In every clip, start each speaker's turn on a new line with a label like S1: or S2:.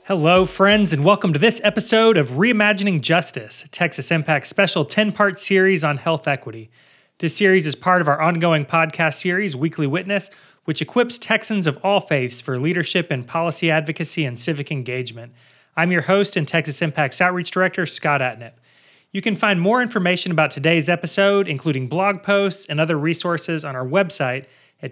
S1: Hello, friends, and welcome to this episode of Reimagining Justice, a Texas Impact special 10-part series on health equity. This series is part of our ongoing podcast series, Weekly Witness, which equips Texans of all faiths for leadership in policy advocacy and civic engagement. I'm your host and Texas Impact's Outreach Director, Scott Atnip. You can find more information about today's episode, including blog posts and other resources on our website at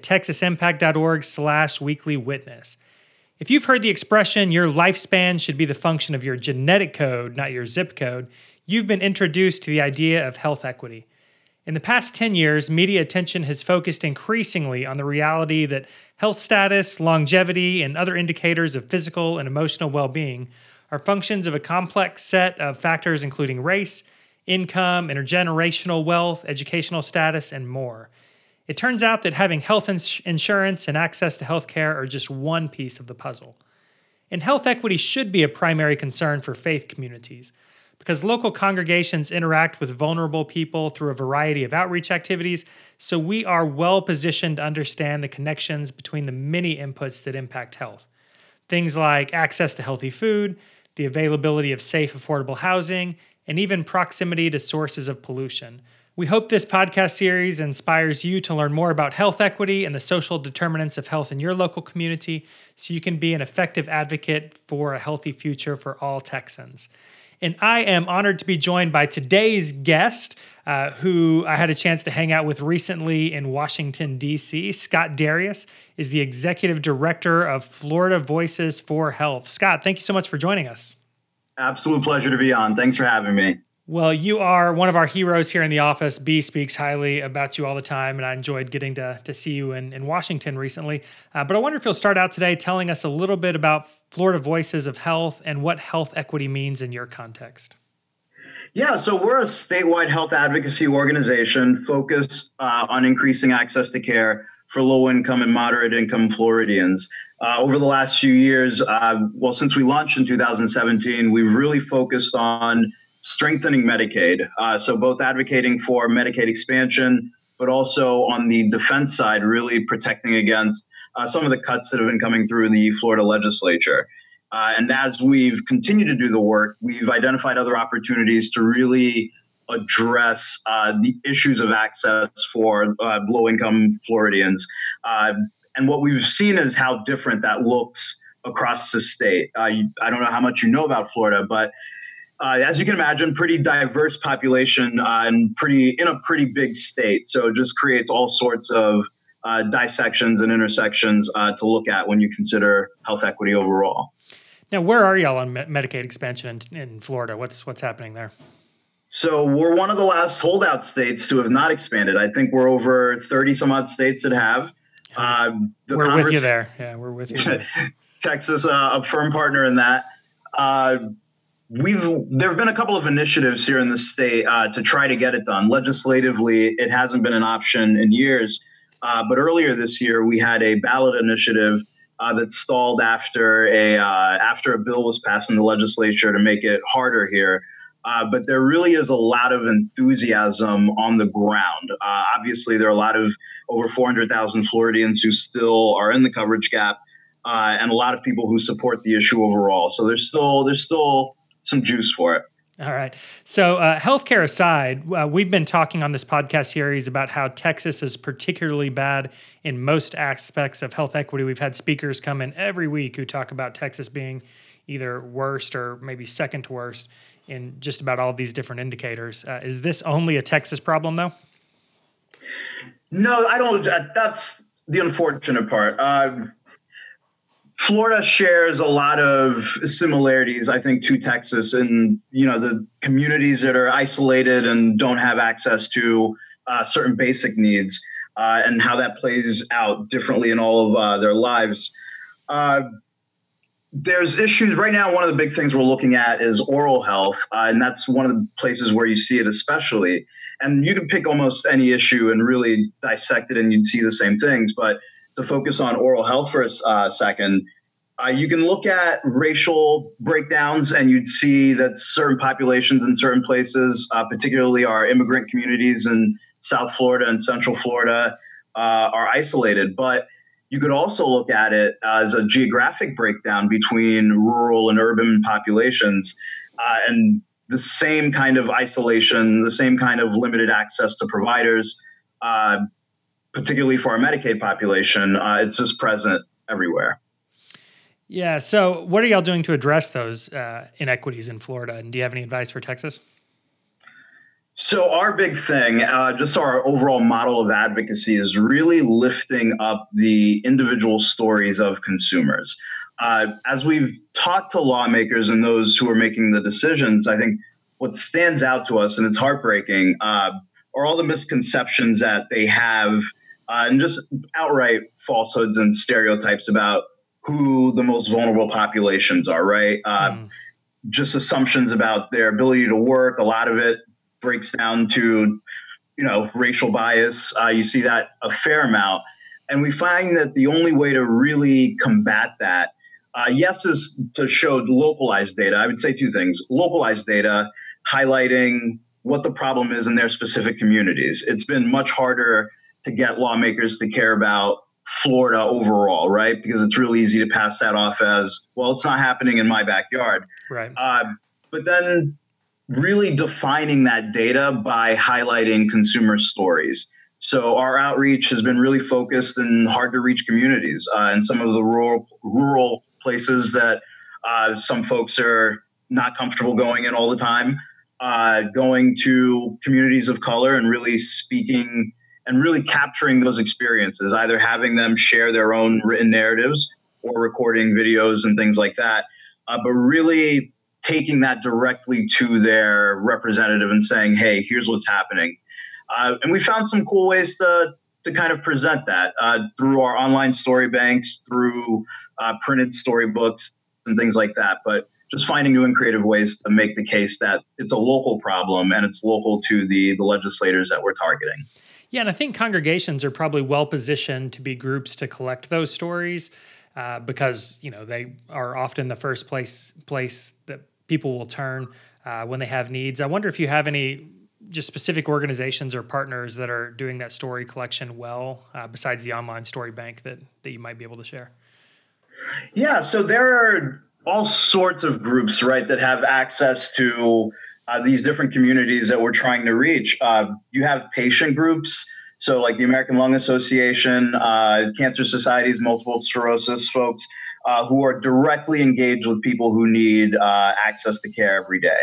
S1: texasimpact.org/weeklywitness. If you've heard the expression, your lifespan should be the function of your genetic code, not your zip code, you've been introduced to the idea of health equity. In the past 10 years, media attention has focused increasingly on the reality that health status, longevity, and other indicators of physical and emotional well-being are functions of a complex set of factors including race, income, intergenerational wealth, educational status, and more. It turns out that having health insurance and access to health care are just one piece of the puzzle. And health equity should be a primary concern for faith communities, because local congregations interact with vulnerable people through a variety of outreach activities, so we are well positioned to understand the connections between the many inputs that impact health. Things like access to healthy food, the availability of safe, affordable housing, and even proximity to sources of pollution. We hope this podcast series inspires you to learn more about health equity and the social determinants of health in your local community so you can be an effective advocate for a healthy future for all Texans. And I am honored to be joined by today's guest, who I had a chance to hang out with recently in Washington, D.C. Scott Darius is the Executive Director of Florida Voices for Health. Scott, thank you so much for joining us.
S2: Absolute pleasure to be on. Thanks for having me.
S1: Well, you are one of our heroes here in the office. B speaks highly about you all the time, and I enjoyed getting to see you in Washington recently. But I wonder if you'll start out today telling us a little bit about Florida Voices of Health and what health equity means in your context.
S2: Yeah, so we're a statewide health advocacy organization focused on increasing access to care for low-income and moderate-income Floridians. Over the last few years, since we launched in 2017, we've really focused on strengthening Medicaid. So both advocating for Medicaid expansion, but also on the defense side, really protecting against some of the cuts that have been coming through the Florida legislature. And as we've continued to do the work, we've identified other opportunities to really address the issues of access for low-income Floridians. And what we've seen is how different that looks across the state. I don't know how much you know about Florida, but as you can imagine, pretty diverse population and in a pretty big state. So it just creates all sorts of dissections and intersections to look at when you consider health equity overall.
S1: Now, where are y'all on Medicaid expansion in Florida? What's happening there?
S2: So we're one of the last holdout states to have not expanded. I think we're over 30 some odd states that have.
S1: We're with you there. Yeah, we're with you there.
S2: Texas, a firm partner in that. There have been a couple of initiatives here in the state to try to get it done. Legislatively, it hasn't been an option in years. But earlier this year, we had a ballot initiative that stalled after a bill was passed in the legislature to make it harder here. But there really is a lot of enthusiasm on the ground. Obviously, there are a lot of over 400,000 Floridians who still are in the coverage gap, and a lot of people who support the issue overall. So there's still some juice for it.
S1: All right. So healthcare aside, we've been talking on this podcast series about how Texas is particularly bad in most aspects of health equity. We've had speakers come in every week who talk about Texas being either worst or maybe second to worst in just about all of these different indicators. Is this only a Texas problem, though?
S2: No, I don't. That's the unfortunate part. Florida shares a lot of similarities, I think, to Texas and, the communities that are isolated and don't have access to certain basic needs and how that plays out differently in all of their lives. There's issues right now. One of the big things we're looking at is oral health, and that's one of the places where you see it especially. And you can pick almost any issue and really dissect it and you'd see the same things. But to focus on oral health for a second, you can look at racial breakdowns and you'd see that certain populations in certain places, particularly our immigrant communities in South Florida and Central Florida, are isolated. But You could also look at it as a geographic breakdown between rural and urban populations, and the same kind of isolation, the same kind of limited access to providers, particularly for our Medicaid population. It's just present everywhere.
S1: Yeah. So what are y'all doing to address those inequities in Florida? And do you have any advice for Texas?
S2: So our big thing, just our overall model of advocacy, is really lifting up the individual stories of consumers. As we've talked to lawmakers and those who are making the decisions, I think what stands out to us, and it's heartbreaking, are all the misconceptions that they have and just outright falsehoods and stereotypes about who the most vulnerable populations are, right? Just assumptions about their ability to work. A lot of it breaks down to, racial bias. You see that a fair amount. And we find that the only way to really combat that, yes, is to show localized data. I would say two things. Localized data highlighting what the problem is in their specific communities. It's been much harder to get lawmakers to care about Florida overall, right? Because it's really easy to pass that off as, well, it's not happening in my backyard.
S1: Right.
S2: But then really defining that data by highlighting consumer stories. So our outreach has been really focused in hard to reach communities and some of the rural places that some folks are not comfortable going in all the time, going to communities of color and really speaking and really capturing those experiences, either having them share their own written narratives or recording videos and things like that, but really taking that directly to their representative and saying, hey, here's what's happening. And we found some cool ways to kind of present that through our online story banks, through printed storybooks and things like that. But just finding new and creative ways to make the case that it's a local problem and it's local to the legislators that we're targeting.
S1: Yeah, and I think congregations are probably well positioned to be groups to collect those stories because they are often the first place that people will turn when they have needs. I wonder if you have any just specific organizations or partners that are doing that story collection well, besides the online story bank that you might be able to share.
S2: Yeah, so there are all sorts of groups, right, that have access to these different communities that we're trying to reach. You have patient groups, so like the American Lung Association, Cancer Societies, multiple sclerosis folks, who are directly engaged with people who need access to care every day.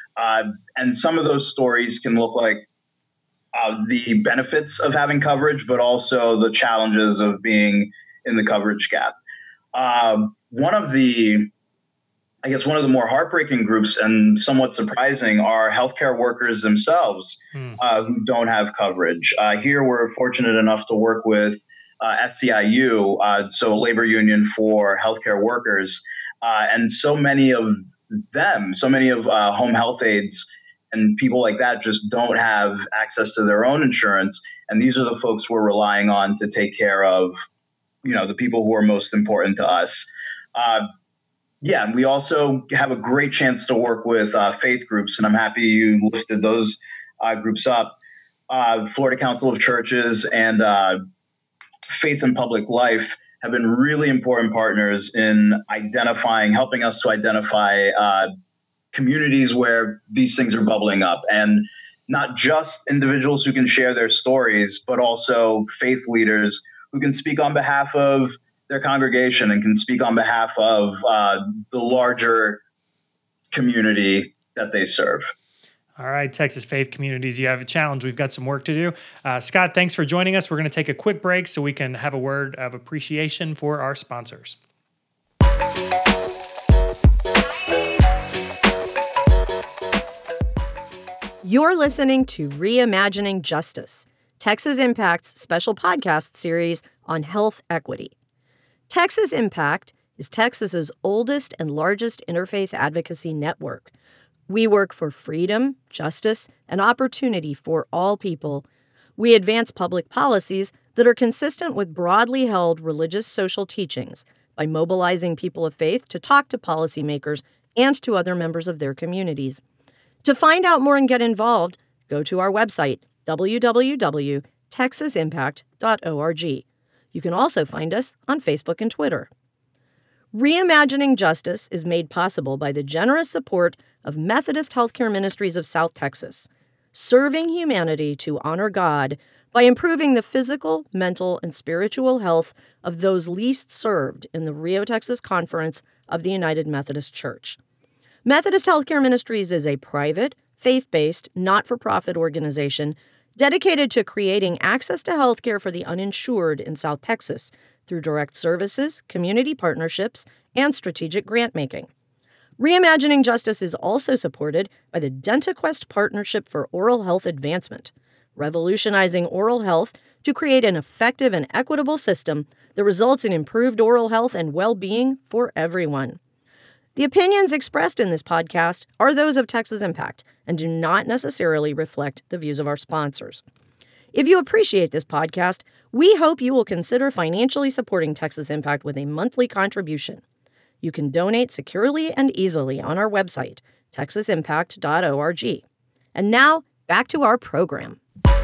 S2: And some of those stories can look like the benefits of having coverage, but also the challenges of being in the coverage gap. One of the more heartbreaking groups and somewhat surprising are healthcare workers themselves who don't have coverage. Here, we're fortunate enough to work with SEIU, so labor union for healthcare workers, and so many of home health aides and people like that just don't have access to their own insurance, and these are the folks we're relying on to take care of, the people who are most important to us. And we also have a great chance to work with faith groups, and I'm happy you lifted those groups up. Florida Council of Churches and Faith and Public Life have been really important partners in helping us to identify communities where these things are bubbling up, and not just individuals who can share their stories, but also faith leaders who can speak on behalf of their congregation and can speak on behalf of the larger community that they serve.
S1: All right, Texas faith communities, you have a challenge. We've got some work to do. Scott, thanks for joining us. We're going to take a quick break so we can have a word of appreciation for our sponsors.
S3: You're listening to Reimagining Justice, Texas Impact's special podcast series on health equity. Texas Impact is Texas's oldest and largest interfaith advocacy network. We work for freedom, justice, and opportunity for all people. We advance public policies that are consistent with broadly held religious social teachings by mobilizing people of faith to talk to policymakers and to other members of their communities. To find out more and get involved, go to our website, www.texasimpact.org. You can also find us on Facebook and Twitter. Reimagining Justice is made possible by the generous support of Methodist Healthcare Ministries of South Texas, serving humanity to honor God by improving the physical, mental, and spiritual health of those least served in the Rio, Texas Conference of the United Methodist Church. Methodist Healthcare Ministries is a private, faith-based, not-for-profit organization dedicated to creating access to healthcare for the uninsured in South Texas through direct services, community partnerships, and strategic grant-making. Reimagining Justice is also supported by the DentaQuest Partnership for Oral Health Advancement, revolutionizing oral health to create an effective and equitable system that results in improved oral health and well-being for everyone. The opinions expressed in this podcast are those of Texas Impact and do not necessarily reflect the views of our sponsors. If you appreciate this podcast, we hope you will consider financially supporting Texas Impact with a monthly contribution. You can donate securely and easily on our website, texasimpact.org. And now, back to our program.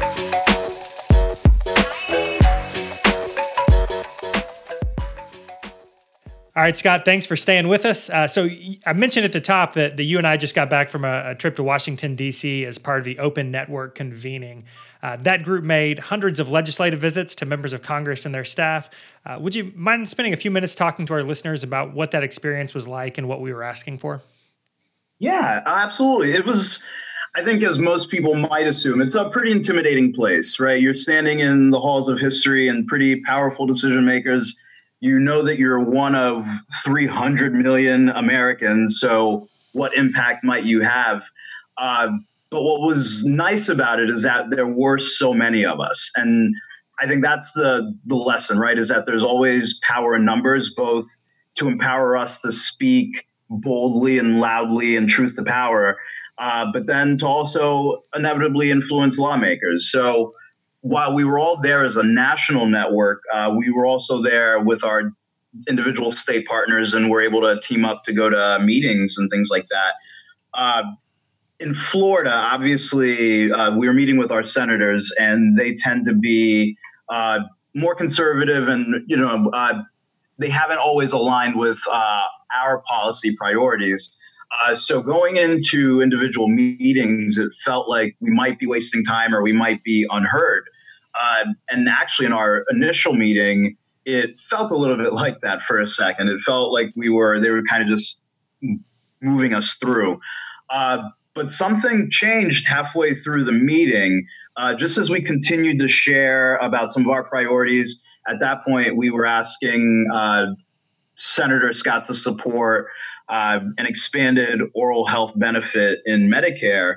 S1: All right, Scott, thanks for staying with us. So I mentioned at the top that you and I just got back from a trip to Washington, D.C. as part of the Open Network convening. That group made hundreds of legislative visits to members of Congress and their staff. Would you mind spending a few minutes talking to our listeners about what that experience was like and what we were asking for?
S2: Yeah, absolutely. It was, I think, as most people might assume, it's a pretty intimidating place, right? You're standing in the halls of history and pretty powerful decision makers. You know that you're one of 300 million Americans, so what impact might you have? But what was nice about it is that there were so many of us. And I think that's the lesson, right, is that there's always power in numbers, both to empower us to speak boldly and loudly and truth to power, but then to also inevitably influence lawmakers. So while we were all there as a national network, we were also there with our individual state partners and were able to team up to go to meetings and things like that. In Florida, obviously, we were meeting with our senators, and they tend to be more conservative, and they haven't always aligned with our policy priorities. So going into individual meetings, it felt like we might be wasting time or we might be unheard. And actually, in our initial meeting, it felt a little bit like that for a second. It felt like they were kind of just moving us through. But something changed halfway through the meeting. Just as we continued to share about some of our priorities, at that point, we were asking Senator Scott to support an expanded oral health benefit in Medicare.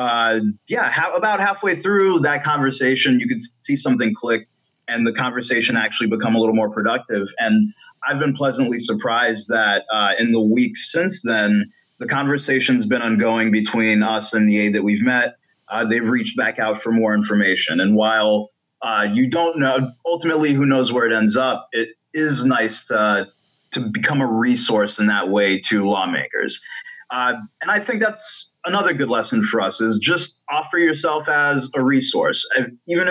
S2: About halfway through that conversation, you could see something click and the conversation actually become a little more productive. And I've been pleasantly surprised that in the weeks since then, the conversation's been ongoing between us and the aide that we've met. They've reached back out for more information. And while you don't know ultimately who knows where it ends up, it is nice to become a resource in that way to lawmakers. And I think that's another good lesson for us, is just offer yourself as a resource. Even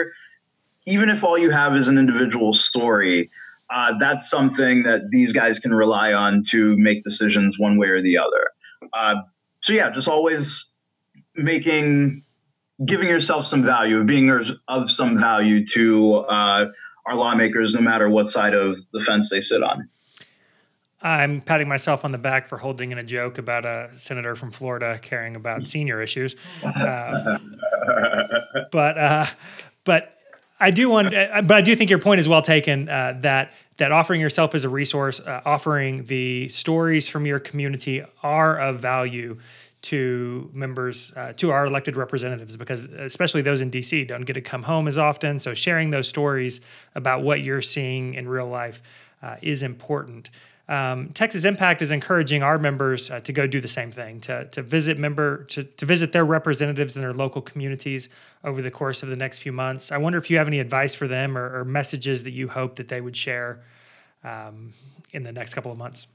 S2: if all you have is an individual story, that's something that these guys can rely on to make decisions one way or the other. Just always giving yourself some value, being of some value to our lawmakers, no matter what side of the fence they sit on.
S1: I'm patting myself on the back for holding in a joke about a senator from Florida caring about senior issues. But I do think your point is well taken, that offering yourself as a resource, offering the stories from your community are of value to members, to our elected representatives, because especially those in DC don't get to come home as often. So sharing those stories about what you're seeing in real life is important. Texas Impact is encouraging our members to go do the same thing, to visit their representatives in their local communities over the course of the next few months. I wonder if you have any advice for them or messages that you hope that they would share in the next couple of months.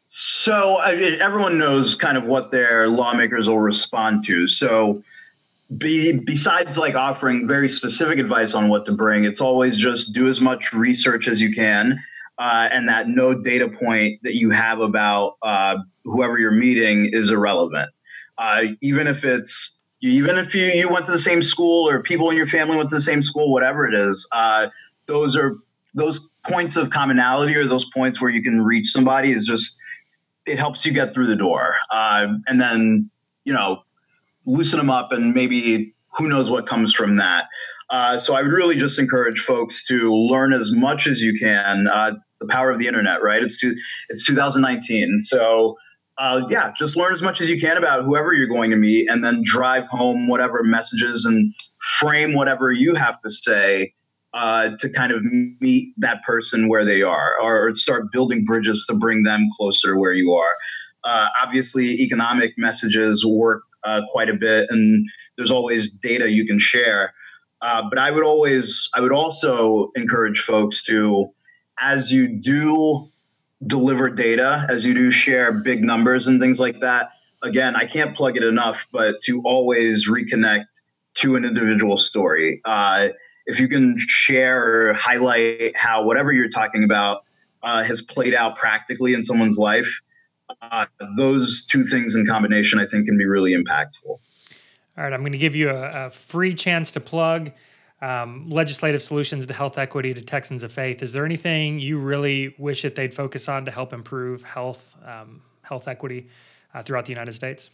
S2: So everyone knows kind of what their lawmakers will respond to. So besides like offering very specific advice on what to bring, it's always just do as much research as you can. And that no data point that you have about whoever you're meeting is irrelevant. Even if you went to the same school or people in your family went to the same school, whatever it is, those points of commonality or those points where you can reach somebody it helps you get through the door. And then, loosen them up and maybe who knows what comes from that. So I would really just encourage folks to learn as much as you can. The power of the internet, right? It's 2019. So just learn as much as you can about whoever you're going to meet and then drive home whatever messages and frame whatever you have to say to kind of meet that person where they are or start building bridges to bring them closer to where you are. Obviously, economic messages work quite a bit, and there's always data you can share. But I would also encourage folks to, as you do deliver data, as you do share big numbers and things like that, again, I can't plug it enough, but to always reconnect to an individual story. If you can share or highlight how whatever you're talking about has played out practically in someone's life, those two things in combination, I think, can be really impactful.
S1: All right, I'm going to give you a free chance to plug legislative solutions to health equity to Texans of Faith. Is there anything you really wish that they'd focus on to help improve health equity throughout the United States?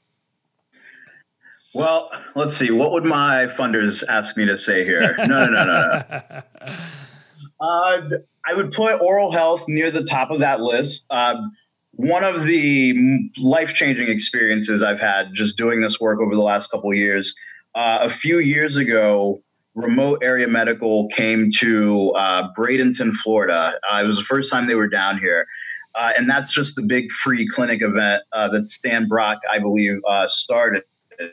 S2: Well, let's see. What would my funders ask me to say here? No. I would put oral health near the top of that list. One of the life-changing experiences I've had just doing this work over the last couple of years, a few years ago, Remote Area Medical came to Bradenton, Florida. It was the first time they were down here. And that's just the big free clinic event that Stan Brock, I believe, started.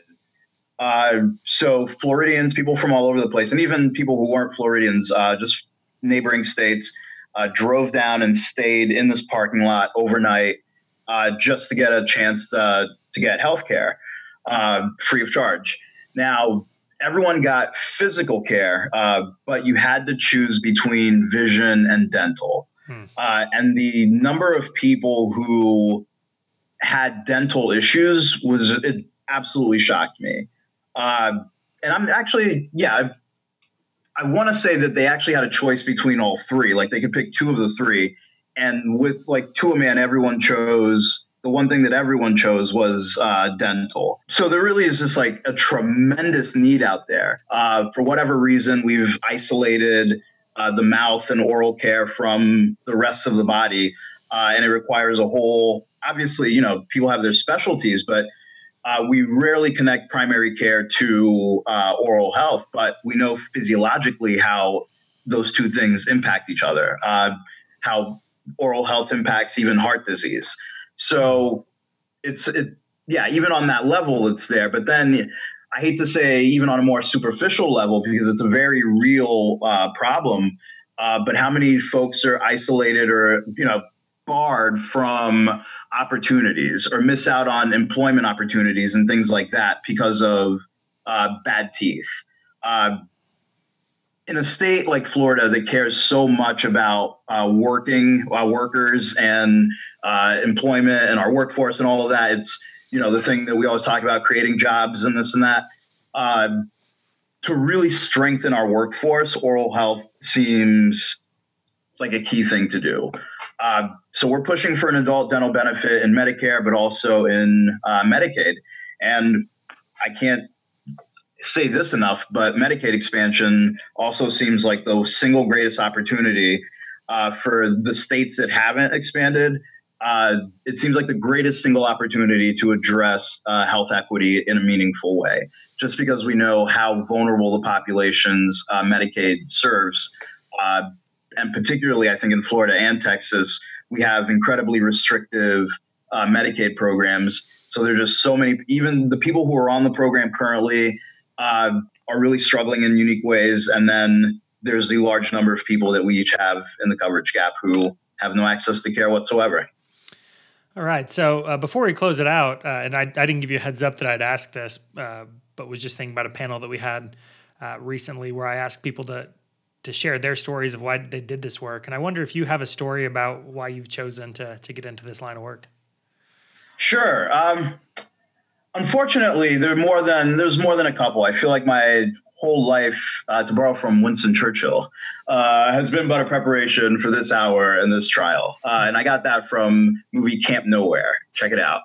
S2: So Floridians, people from all over the place, and even people who weren't Floridians, just neighboring states, drove down and stayed in this parking lot overnight just to get a chance to get healthcare free of charge. Now, everyone got physical care, but you had to choose between vision and dental. And the number of people who had dental issues it absolutely shocked me. And I'm actually, I want to say that they actually had a choice between all three. Like they could pick two of the three. And with like Tuaman, the one thing that everyone chose was dental. So there really is just like a tremendous need out there. For whatever reason, we've isolated the mouth and oral care from the rest of the body. And it requires obviously, people have their specialties, but we rarely connect primary care to oral health, but we know physiologically how those two things impact each other, how oral health impacts even heart disease. So even on that level, it's there. But then I hate to say even on a more superficial level, because it's a very real problem. But how many folks are isolated or, barred from opportunities or miss out on employment opportunities and things like that because of bad teeth? In a state like Florida that cares so much about workers and employment and our workforce and all of that, it's, the thing that we always talk about, creating jobs and this and that. To really strengthen our workforce, oral health seems like a key thing to do. So we're pushing for an adult dental benefit in Medicare, but also in Medicaid. And I can't say this enough, but Medicaid expansion also seems like the single greatest opportunity for the states that haven't expanded. It seems like the greatest single opportunity to address health equity in a meaningful way, just because we know how vulnerable the populations Medicaid serves. And particularly, I think in Florida and Texas, we have incredibly restrictive Medicaid programs. So there's just so many, even the people who are on the program currently are really struggling in unique ways. And then there's the large number of people that we each have in the coverage gap who have no access to care whatsoever. All
S1: right. So before we close it out, and I didn't give you a heads up that I'd ask this, but but was just thinking about a panel that we had recently where I asked people to share their stories of why they did this work. And I wonder if you have a story about why you've chosen to get into this line of work.
S2: Sure. Unfortunately, there's more than a couple. I feel like my whole life, to borrow from Winston Churchill, has been but a preparation for this hour and this trial. And I got that from movie Camp Nowhere. Check it out.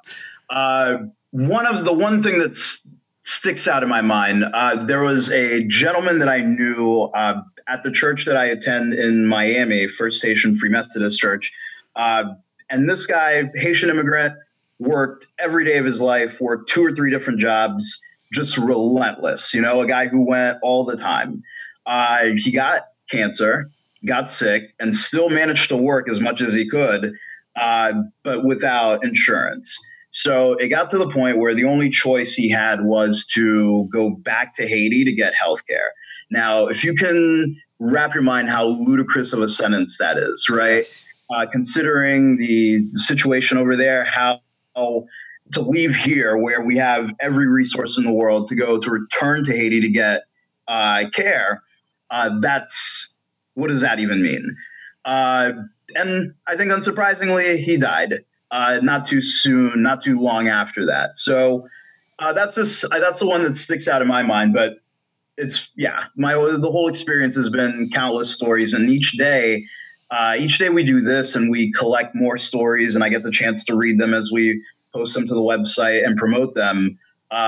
S2: One thing that sticks out in my mind, there was a gentleman that I knew at the church that I attend in Miami, First Haitian Free Methodist Church. And this guy, Haitian immigrant, worked every day of his life, worked 2 or 3 different jobs, just relentless, a guy who went all the time. He got cancer, got sick, and still managed to work as much as he could, but without insurance. So it got to the point where the only choice he had was to go back to Haiti to get healthcare. Now, if you can wrap your mind how ludicrous of a sentence that is, right?
S1: Yes.
S2: Considering the situation over there, how to leave here where we have every resource in the world to return to Haiti to get care. What does that even mean? And I think unsurprisingly, he died not too soon, not too long after that. So that's the one that sticks out in my mind. But the whole experience has been countless stories, and each day we do this and we collect more stories, and I get the chance to read them as we post them to the website and promote them.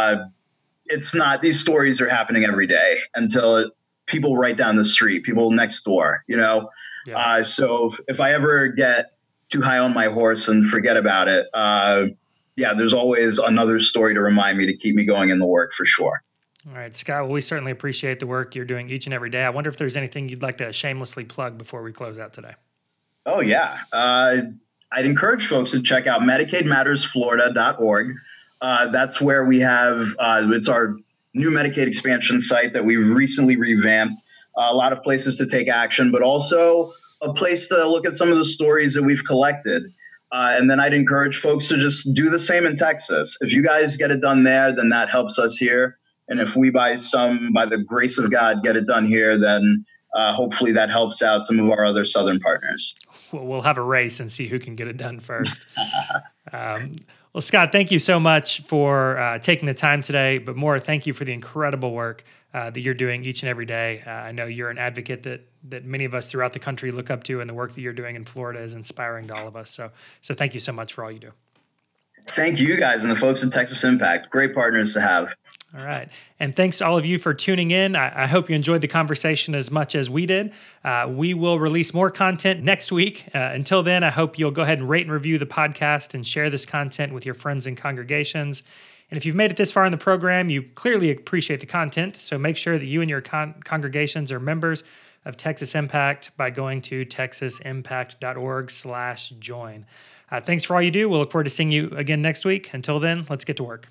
S2: These stories are happening every day until people right down the street, people next door, Yeah. So if I ever get too high on my horse and forget about it, there's always another story to remind me to keep me going in the work for sure.
S1: All right, Scott, well, we certainly appreciate the work you're doing each and every day. I wonder if there's anything you'd like to shamelessly plug before we close out today.
S2: Oh, yeah. I'd encourage folks to check out MedicaidMattersFlorida.org. That's where we have, it's our new Medicaid expansion site that we recently revamped. A lot of places to take action, but also a place to look at some of the stories that we've collected. And then I'd encourage folks to just do the same in Texas. If you guys get it done there, then that helps us here. And if we, by the grace of God, get it done here, then hopefully that helps out some of our other Southern partners.
S1: We'll have a race and see who can get it done first. Well, Scott, thank you so much for taking the time today. But more, thank you for the incredible work that you're doing each and every day. I know you're an advocate that many of us throughout the country look up to, and the work that you're doing in Florida is inspiring to all of us. So thank you so much for all you do.
S2: Thank you guys and the folks at Texas Impact. Great partners to have.
S1: All right. And thanks to all of you for tuning in. I hope you enjoyed the conversation as much as we did. We will release more content next week. Until then, I hope you'll go ahead and rate and review the podcast and share this content with your friends and congregations. And if you've made it this far in the program, you clearly appreciate the content. So make sure that you and your congregations are members of Texas Impact by going to texasimpact.org/join. Thanks for all you do. We'll look forward to seeing you again next week. Until then, let's get to work.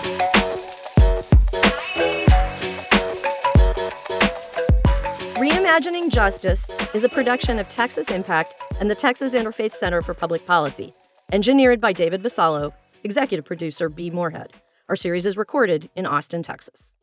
S3: Reimagining Justice is a production of Texas Impact and the Texas Interfaith Center for Public Policy. Engineered by David Vassallo, executive producer B. Moorhead. Our series is recorded in Austin, Texas.